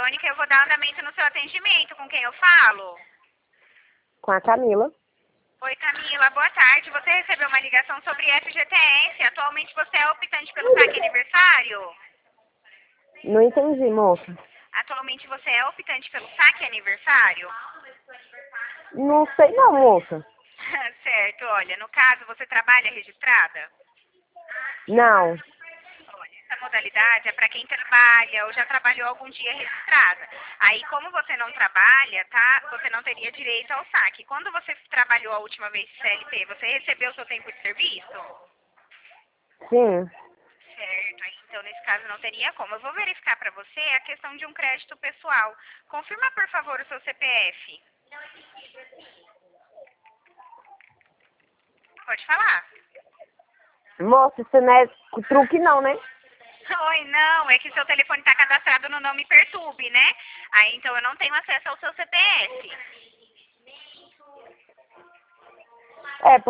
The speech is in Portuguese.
Verônica, eu vou dar andamento no seu atendimento. Com quem eu falo? Com a Camila. Oi, Camila, boa tarde. Você recebeu uma ligação sobre FGTS. Atualmente você é optante pelo saque aniversário? Não entendi, moça. Atualmente você é optante pelo saque aniversário? Não sei não, moça. Certo, olha, no caso você trabalha registrada? Não. Olha, essa modalidade é para quem trabalha ou já trabalhou algum dia registrada. Aí, como você não trabalha, tá? Você não teria direito ao saque. Quando você trabalhou a última vez de CLT, você recebeu o seu tempo de serviço? Sim. Certo, aí, então nesse caso não teria como. Eu vou verificar para você a questão de um crédito pessoal. Confirma, por favor, o seu CPF. Pode falar. Moça, isso não é truque não, né? Oi, não, é que seu telefone está cadastrado no nome Perturbe, né? Aí então eu não tenho acesso ao seu CPF. É,